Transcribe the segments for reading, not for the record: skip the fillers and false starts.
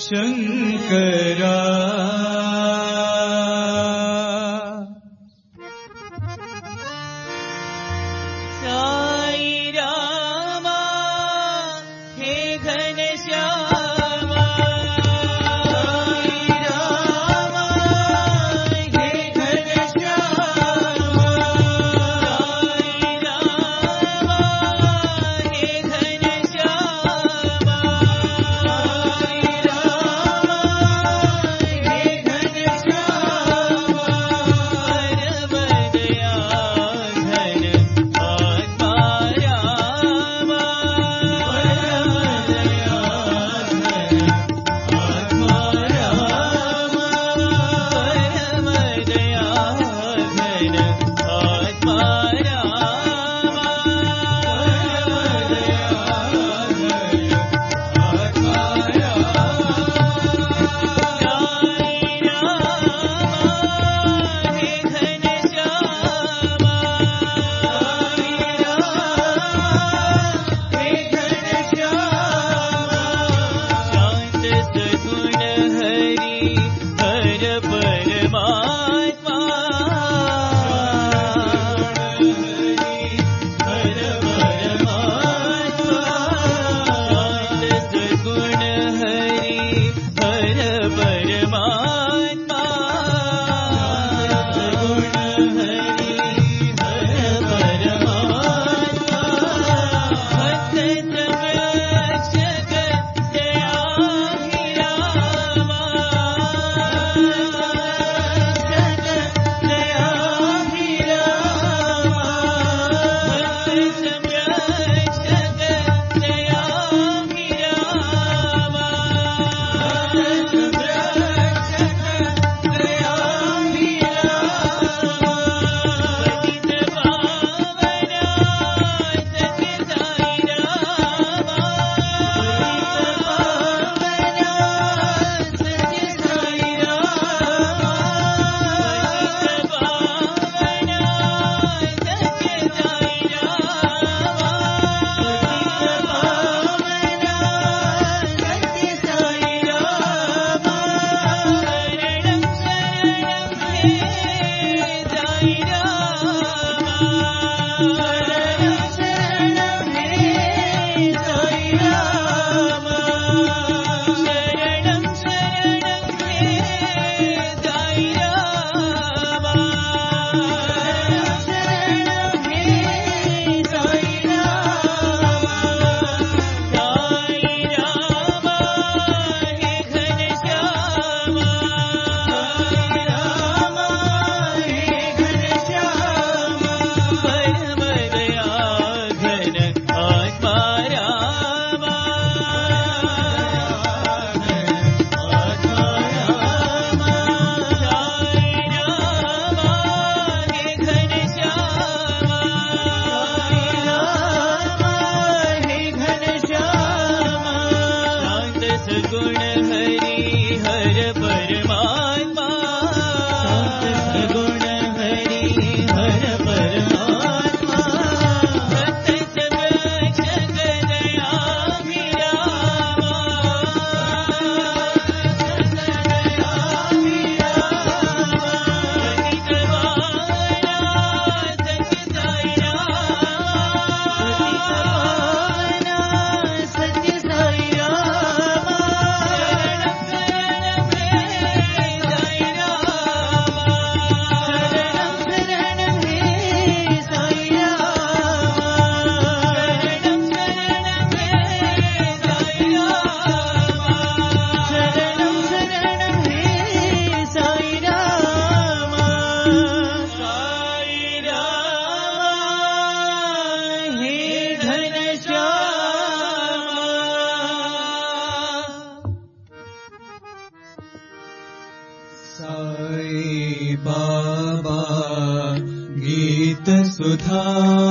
शंकरा सुधा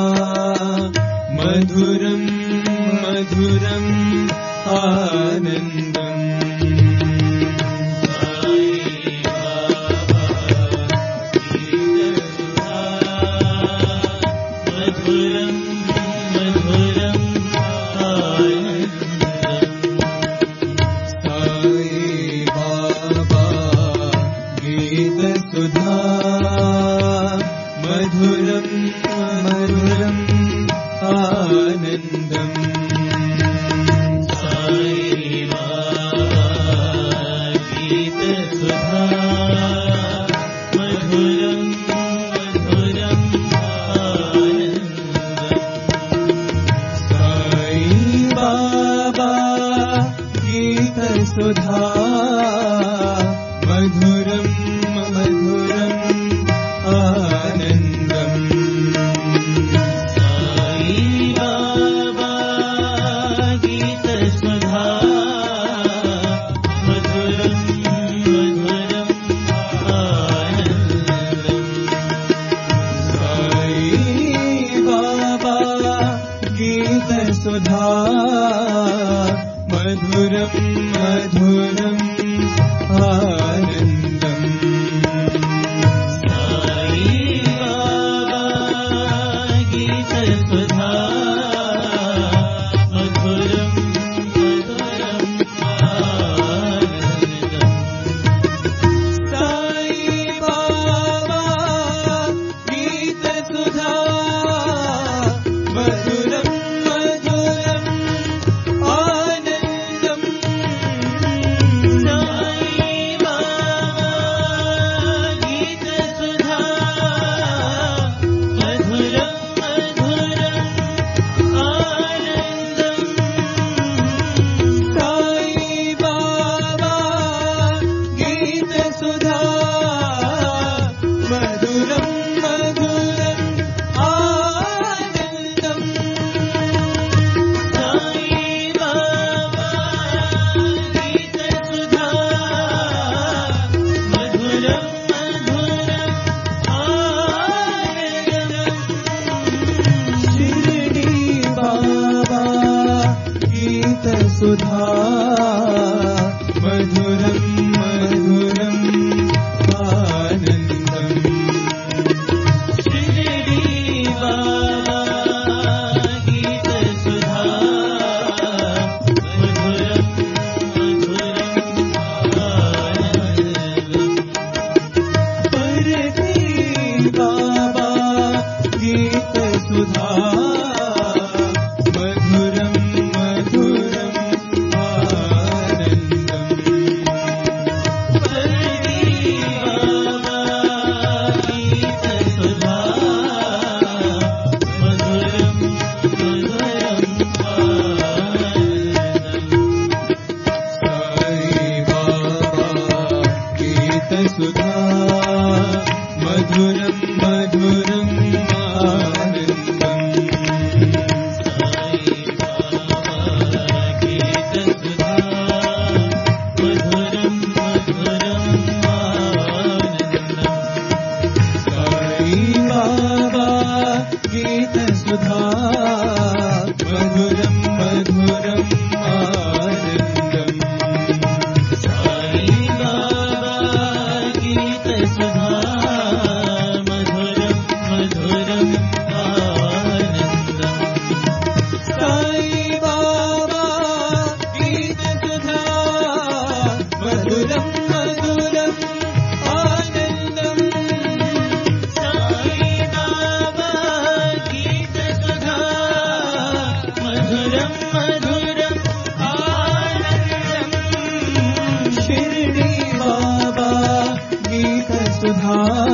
मधुरं मधुरम् आनन्दम् मधुरं मधुरम् आनन्दम् साई सुधा मधुरं मधुरम् आनन्दम् साई बाबा गीत सुधा मधुरं मधुरम् आनन्दम् साई बाबा गीत सुधा मधुरं मधुरम् आनन्दम् साई बाबा गीत सुधा मधुरं मधुरम् आनन्दम् साई बाबा गीत सुधा मधुरं सुधा मधुरं मधुरम् आनन्दम् शिरडी बाबा गीत सुधा मधुरं मधुरम् आनन्दम् परती बाबा गीत सुधा मधुरं मधुरम् सुधा मधुरं मधुरम् आनन्दम् साई बाबा गीत सुधा मधुरं मधुरम् आनन्दम् साई बाबा गीत सुधा मधुरं मधुरम् आनन्दम् साई बाबा गीत सुधा मधुरं मधुरम् आनन्दम् साई बाबा गीत सुधा मधुरं मधुरम् आनन्दम् साई बाबा गीत सुधा मधुरं मधुरम् आनन्दम् शिरडी बाबा गीत सुधा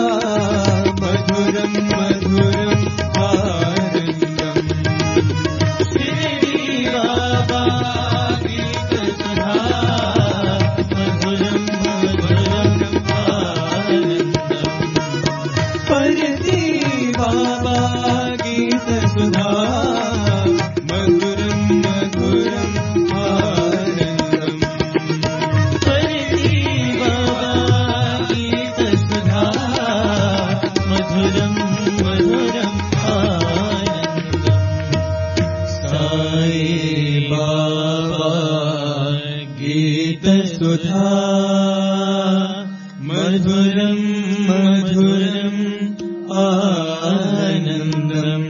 मधुरं मधुरम् आनन्दम् शिरडी बाबा गीत सुधा मधुरं मधुरम् आनन्दम् परती बाबा गीत सुधा मधुरं मधुरम् आनन्दम् परती बाबा गीत सुधा मधुरं मधुरम् आनन्दम् साई बाबा गीत सुधा मधुरं मधुरम् आनन्दम्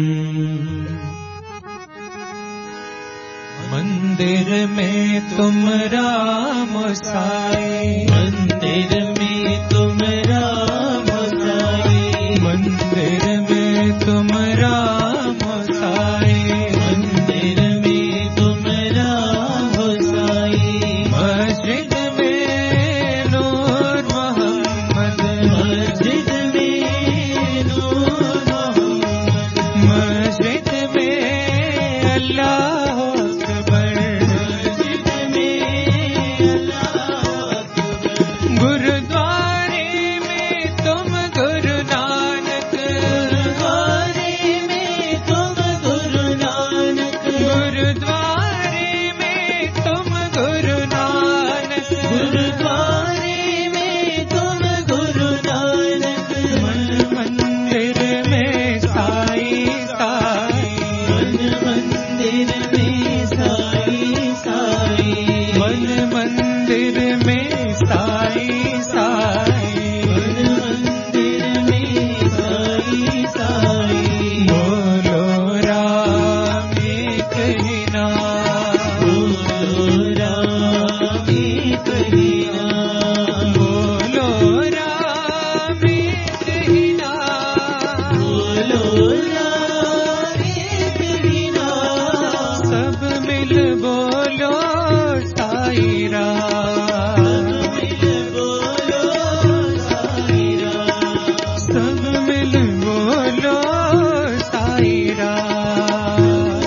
मंदिर में तुम राम साई मंदिर में तुम राम साई मंदिर में तुम राम साई मंदिर में तुम राम साई मस्जिद में नूर मोहम्मद मस्जिद में नूर मोहम्मद मस्जिद में अल्लाह अकबर मस्जिद में गुरुद्वारे में तुम गुरु नानक, गुरुद्वारे में तुम गुरु नानक, मन मंदिर में साई साई, मन मंदिर में साई साई, मन मंदिर में साई साई, मन मंदिर में साई साई। बोलो राम एक ही नाम, बोलो राम एक ही नाम, बोलो राम एक ही नाम, बोलो राम एक ही नाम। सब मिल बोलो साई राम, सब मिल बोलो साई राम,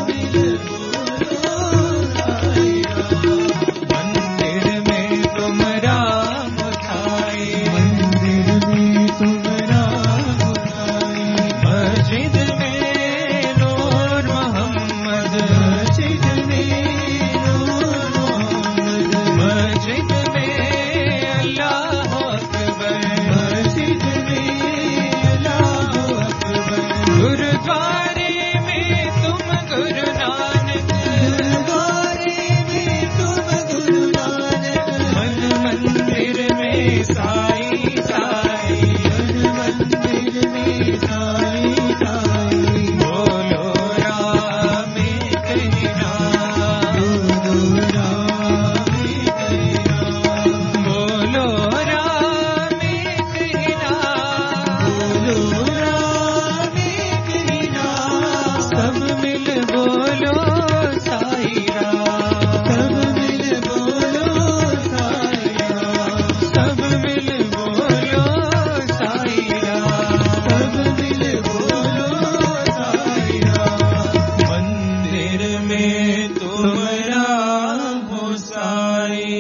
मंदिर में तुम राम ठाए, मंदिर में तुम राम ठाए, मस्जिद में नूर मोहम्मद, मस्जिद में नूर मोहम्मद, मस्जिद में अल्लाह अकबर, मस्जिद में अल्लाह अकबर। गुरुद्वारे में तुम गुरु नानक, गुरुद्वारे में तुम गुरु नानक, मन मंदिर में साई साई, मन मंदिर में साई साई। बोलो राम एक ही नाम, बोलो राम एक ही नाम, बोलो राम एक ही नाम, बोलो राम एक ही नाम। सब मिल बोलो साई राम, सब मिल बोलो साई राम, सब मिल बोलो साई राम, सब मिल बोलो साई राम। मंदिर में तुम राम हो साई।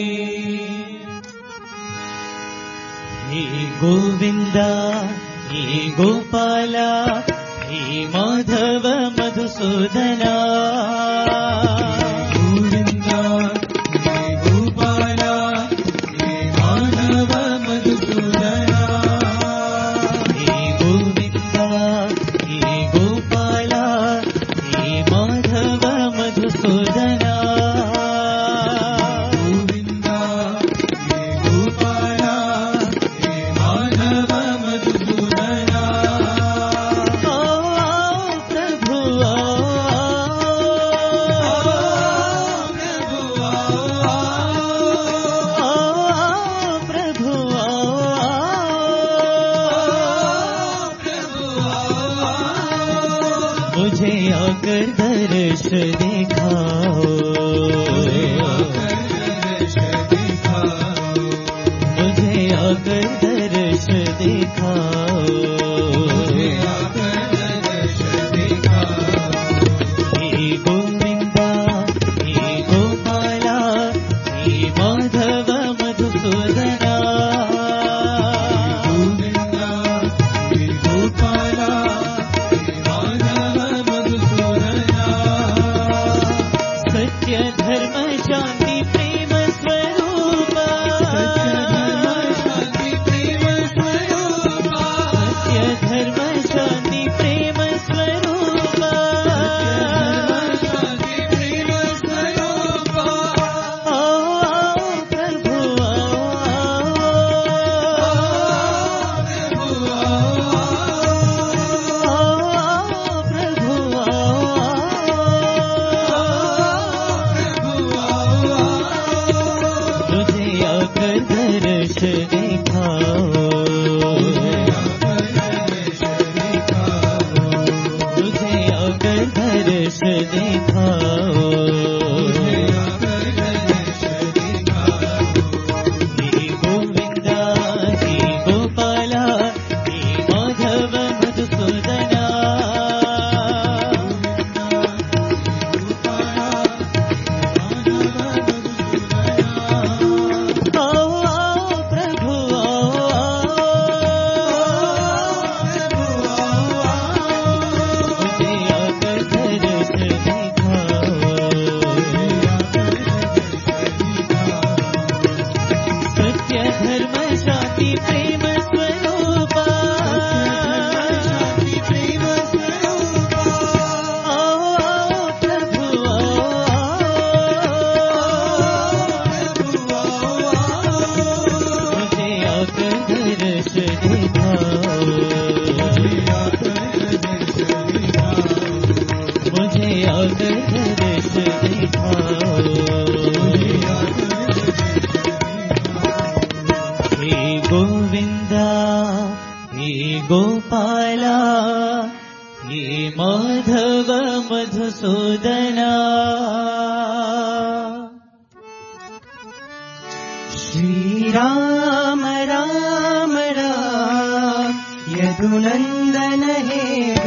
हे गोविंदा, हे गोपाला, हे माधव मधुसूदना, गोविंदा हे गोपाला, हे माधव मधुसूदना, हे गोविंदा हे गोपाला, हे माधव मधुसूदना, गोविंदा हे गोपाला, हे माधव मधुसूदना। प्रभु मुझे आकर दर्श दिखाओ, मुझे आकर दर्श दिखाओ, मुझे आकर दर्श दिखाओ, मुझे आकर दर्श दिखाओ। हे गोविंदा हे गोपाला, हे माधव मधुसूदना, गोविंदा हे गोपाला, सत्य धर्म शांति प्रेम स्वरूप, सत्य धर्म शांति प्रेम स्वरूप, सत्य धर्म शांति प्रेम स्वरूप, सत्य धर्म शांति प्रेम स्वरूप। आओ प्रभु आओ, प्रभु आओ, प्रभु आओ, हे गोविंदा हे गोपाला हे माधव मधुसूदना श्री राम राम राम यदुनंदन हे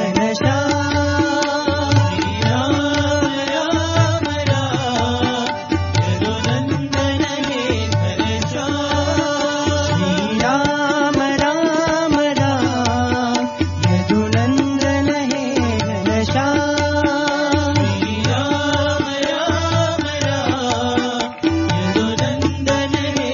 घनश्याम श्री राम राम राम यदुनंदन हे घनश्याम श्री राम राम राम यदुनंदन हे घनश्याम श्री राम राम राम यदुनंदन हे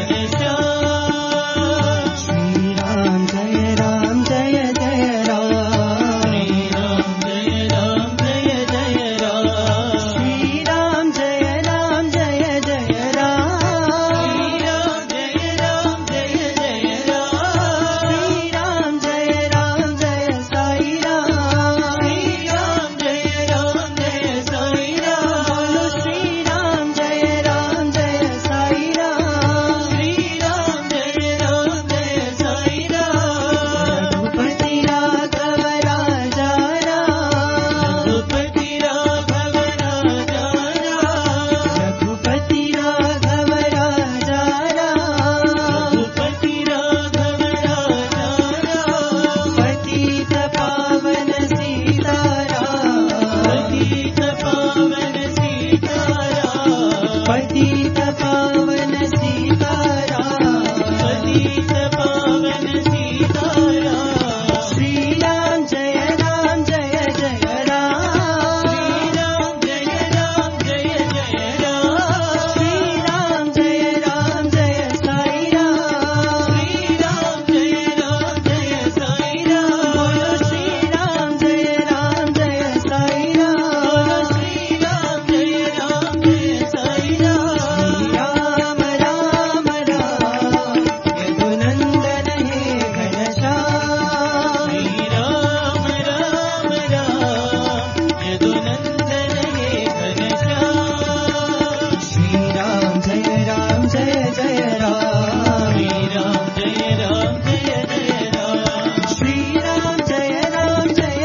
घनश्याम श्री राम जय राम जय जय राम श्री राम जय राम जय जय राम श्री राम जय राम जय जय राम श्री राम जय राम जय जय राम श्री राम जय राम जय साई राम श्री राम जय राम जय साई राम श्री राम जय राम जय साई राम श्री राम जय राम जय साई राम रघुपति राघव राजा राम रघुपति राघव राजा राम रघुपति राघव राजा राम रघुपति राघव राजा राम पतित पावन सीताराम पतित पावन सीताराम पतित पावन सीताराम पतित पावन सीताराम श्री राम जय जय राम श्री राम जय राम जय जय राम श्री राम जय साई राम श्री राम जय साई राम बोलो श्री राम जय साई राम बोलो श्री राम जय साई राम राम राम राम यदुनंदन हे घनश्याम श्री राम राम राम यदुनंदन हे घनश्याम श्री राम जय जय राम श्री राम जय जय राम श्री राम जय जय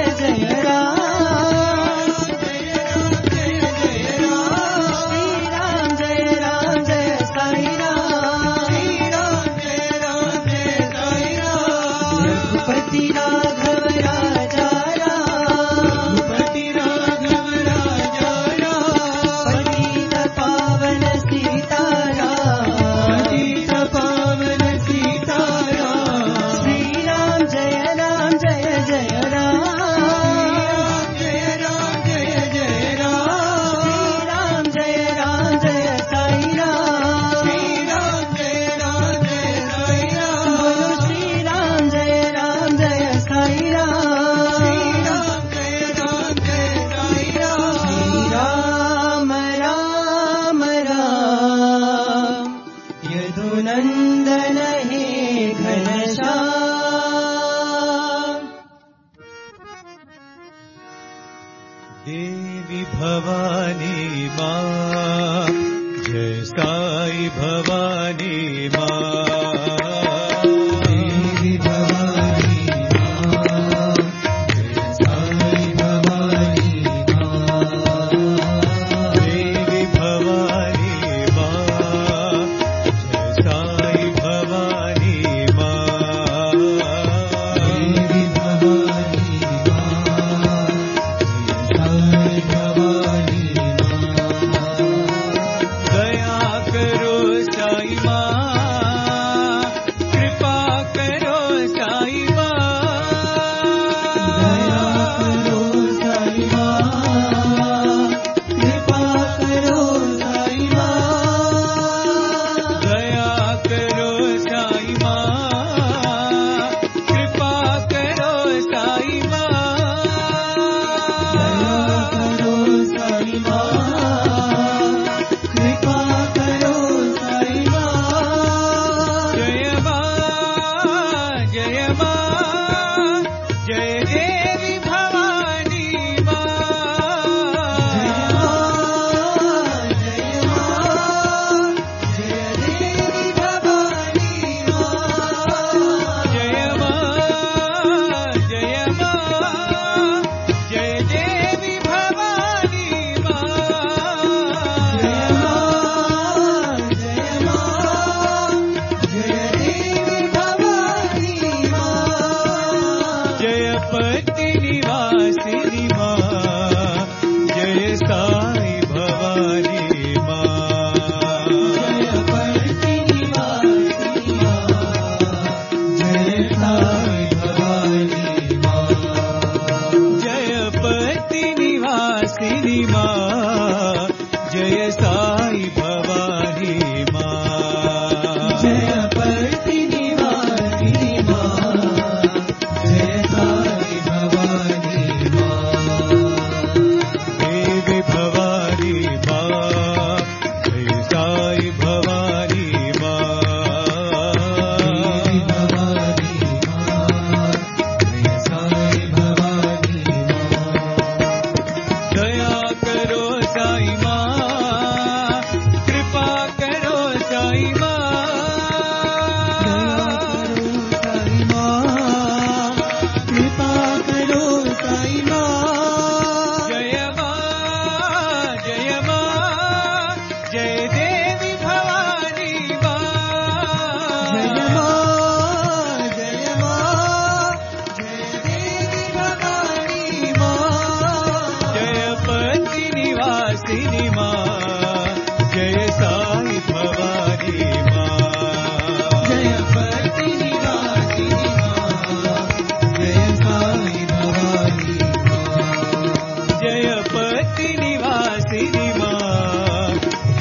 राम श्री राम जय साई राम श्री राम जय साई राम रघुपति राघव राजा राम रघुपति राघव राजा राम पतित पावन सीताराम पतित पावन सीताराम श्री राम जय जय राम जय जय राम श्री राम जय साई राम श्री राम जय साई राम बोलो श्री राम जय साई राम श्री राम जय साई राम श्री राम राम राम यदुनंदन हे घनश्याम देवी भवानी माँ जय साई भवानी माँ देवी भवानी माँ जय साई भवानी माँ देवी भवानी माँ जय साई भवानी माँ देवी भवानी माँ दया करो साई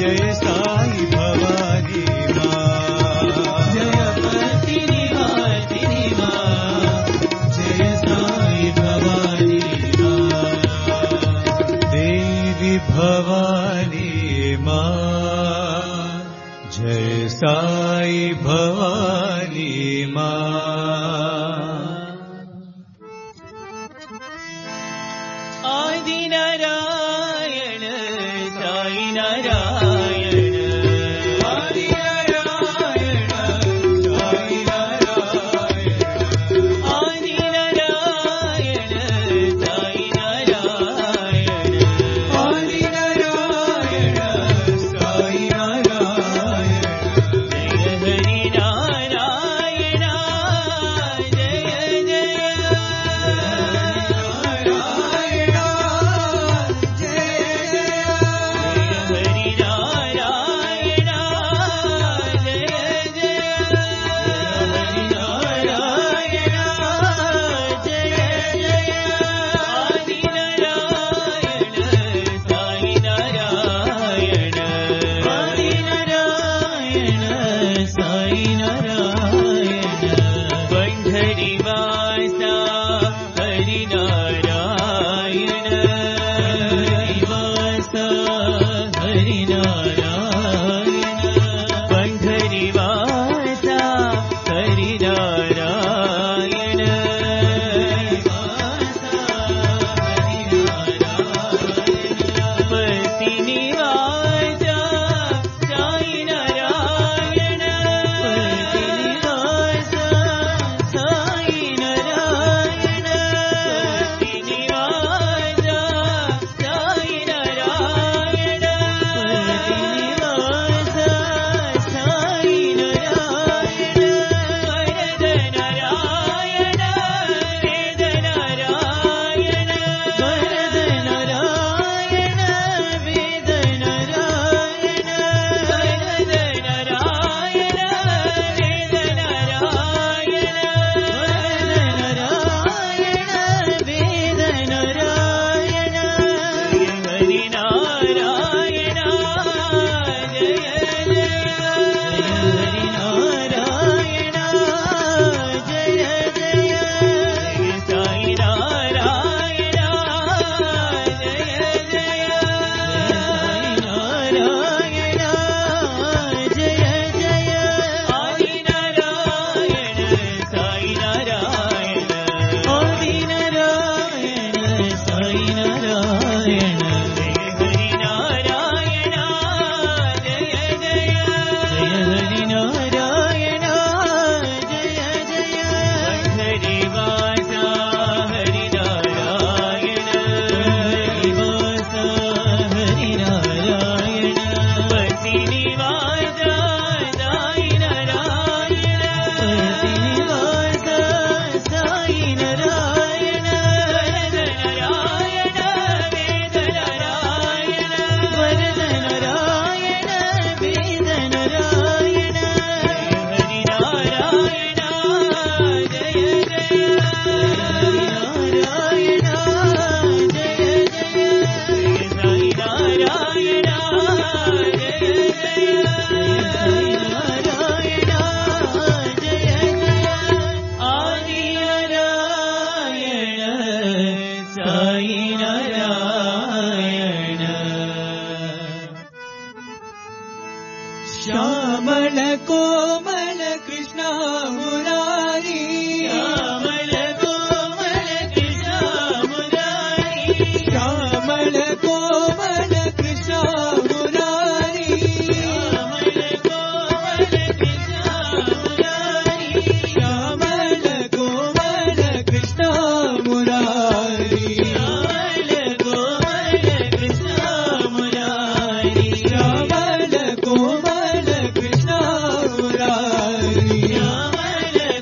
जय साई भवानी माँ जय पतिनी वासिनी माँ जय साई भवानी माँ देवी भवानी माँ जय साई भवानी माँ आदि नारायण साई नारायण आदि नारायण साई नारायण आदि नारायण साई नारायण आदि नारायण साई नारायण जय हरि नारायण जय जय श्यामल कोमल कृष्ण मुरारी श्यामल कोमल कृष्ण मुरारी श्यामल कोमल कृष्ण मुरारी श्यामल कोमल कृष्ण मुरारी श्यामल कोमल कृष्ण मुरारी श्यामल कोमल कृष्ण मुरारी श्यामल कोमल कृष्ण मुरारी श्यामल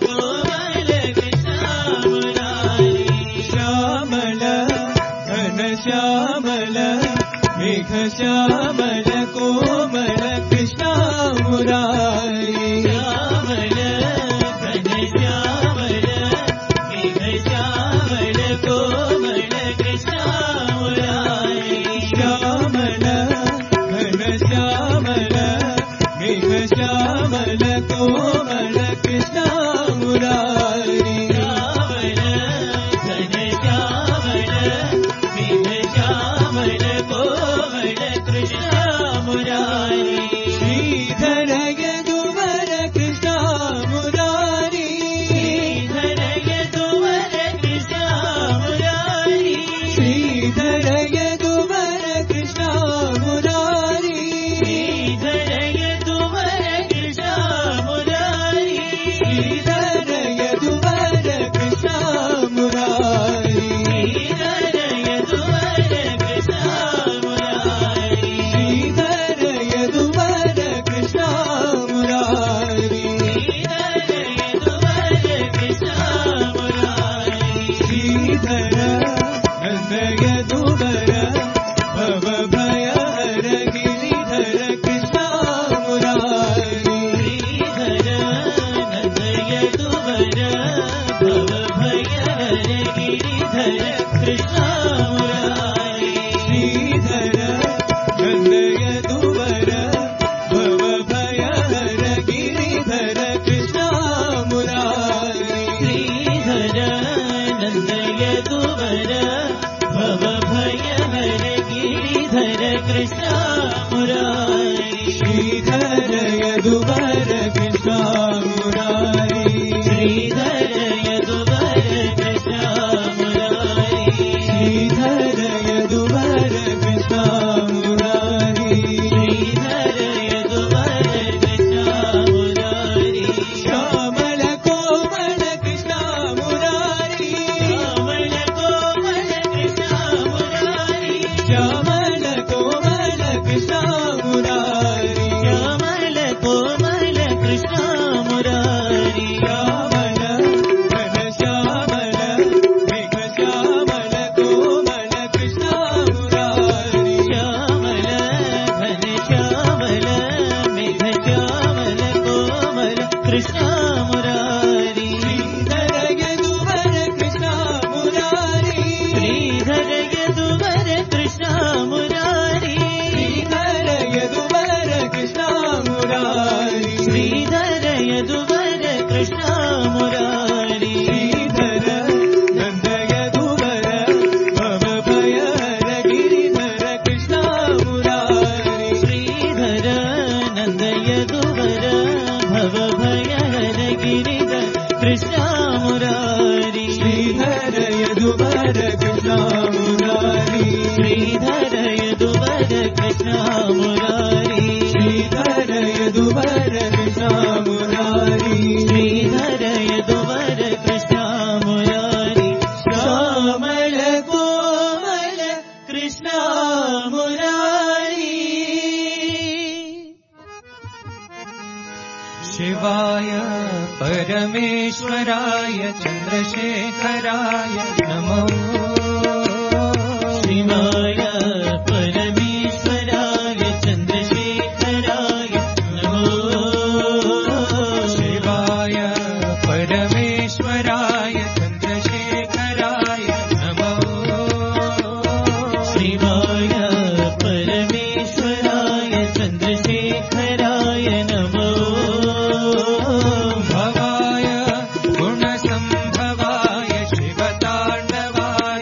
मुरारी श्रीधर यदुवर कृष्ण मुरारी श्रीधर यदुवर कृष्ण मुरारी श्रीधर यदुवर कृष्ण मुरारी श्रीधर यदुवर कृष्ण मुरारी श्यामल कोमल कृष्ण मुरारी श्यामल कोमल कृष्ण मुरारी श्यामल कोमल कृष्ण मुरारी श्यामल कोमल कृष्ण मुरारी श्यामल घन श्यामल मेघ श्यामल कोमल कृष्ण मुरारी श्यामल घन श्यामल मेघ श्यामल कोमल कृष्ण मुरारी श्रीधर यदुवर कृष्ण मुरारी श्रीधर यदुवर कृष्ण मुरारी श्रीधर यदुवर कृष्ण मुरारी श्रीधर यदुवर कृष्ण मुरारी श्रीधर नंद यदुवर भव भयहर गिरिधर कृष्ण मुरारी श्रीधर नंद यदुवर भव भयहर गिरिधर कृष्ण मुरारी श्रीधर यदुवर कृष्ण मुरारी श्रीधर यदुवर कृष्ण मुरारी श्रीधर यदुवर कृष्ण मुरारी श्रीधर यदुवर कृष्ण मुरारी श्यामल कोमल कृष्ण मुरारी शिवाय परमेश्वराय चन्द्रशेखराय नमो शिवाय परमेश्वराय चन्द्रशेखराय नमो शिवाय परमेश्वराय चन्द्रशेखराय नमो शिवाय परमेश्वराय चन्द्रशेखराय नमो भवाय गुणसम्भवाय शिवताण्डवाय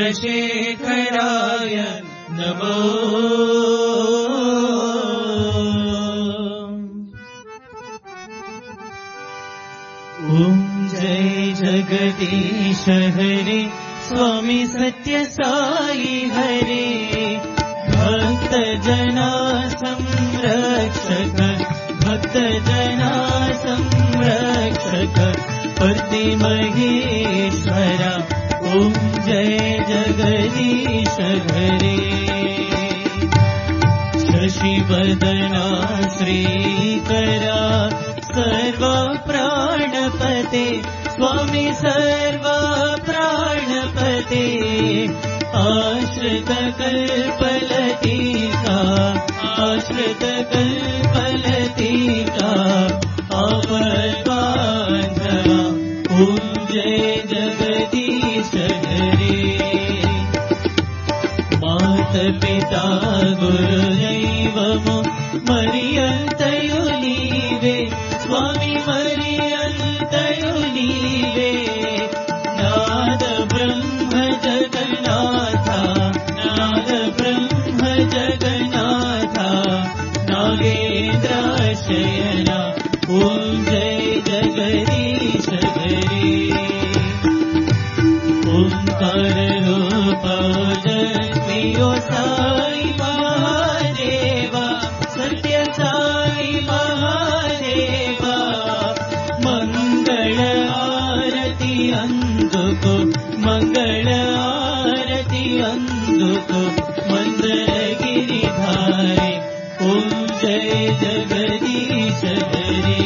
चन्द्रशेखराय नमो। ॐ जय जगदीश हरे स्वामी सत्य साई हरे भक्त जना संरक्षक भक्त जना संरक्षक पति महेश्वरा ॐ जय जगदीश हरे शशिवदना श्रीकरा सर्व प्राणपते स्वामी सर्व प्राणपते आश्रित कल्पलतिका आश्रित कल्पलतिका आपद्बान्धवा ॐ जय जगदीश हरे मात पिता गुरुदैवमु मरियन्तयु नीवे स्वामी मरियन्तयु नीवे नाद ब्रह्म जगन्नाथा नाद ब्रह्म जगन्नाथा नागेन्द्रशयना ॐ जय जगदीश हरे ओंकार रूप जगद्गुरु साई महादेवा सत्य साई महादेवा मंगल आरती अंदुको मंगल आरती अंदुको मंदरगिरिधारी ओम जय जगदीश हरे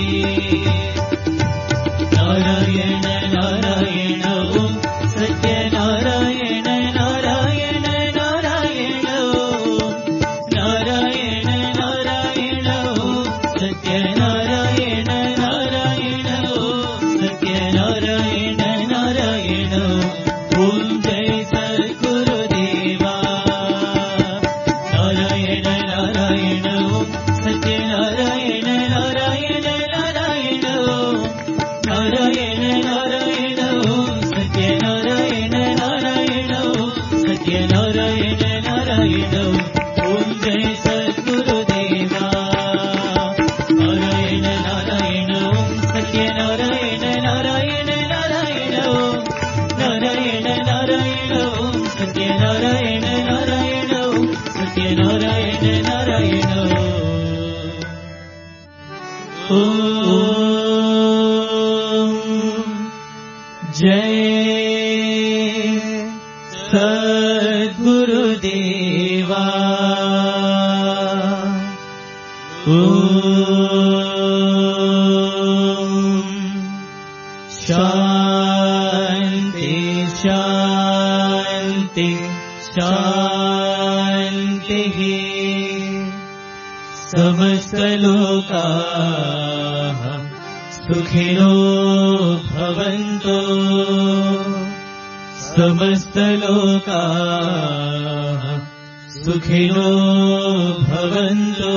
नारायण नारायण ओम सत्यनारायण नारायण नारायण ओम नारायण नारायण ओम सत्यनारायण नारायण ओम सत्यनारायण नारायण ओम जय सद्गुरुदेवा नारायण नारायण ओम सत्यनारायण नारायण नारायण ओम नारायण नारायण ओम सत्यनारायण नारायण ओम सत्यनारायण नारायण ओम जय सद्गुरुदेवा नारायण नारायण ओम सत्यनारायण नारायण नारायण ओम नारायण नारायण ओम सत्यनारायण नारायण ओम सत्यनारायण नारायण ओम जय सद्गुरुदेवा शांति शांति शांति समस्त लोकाः सुखिनो भवन्तु समस्त लोकाः सुखिनो भवन्तु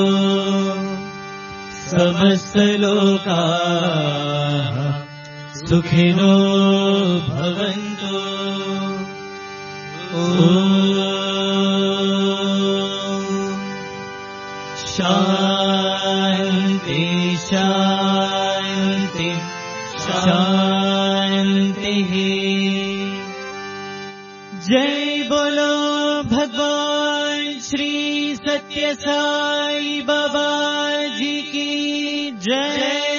समस्त लोकाः सुखिनो भवन्तु ॐ शान्ति शान्ति शान्तिः जय बोलो भगवान श्री सत्य साई बाबा जी की जय।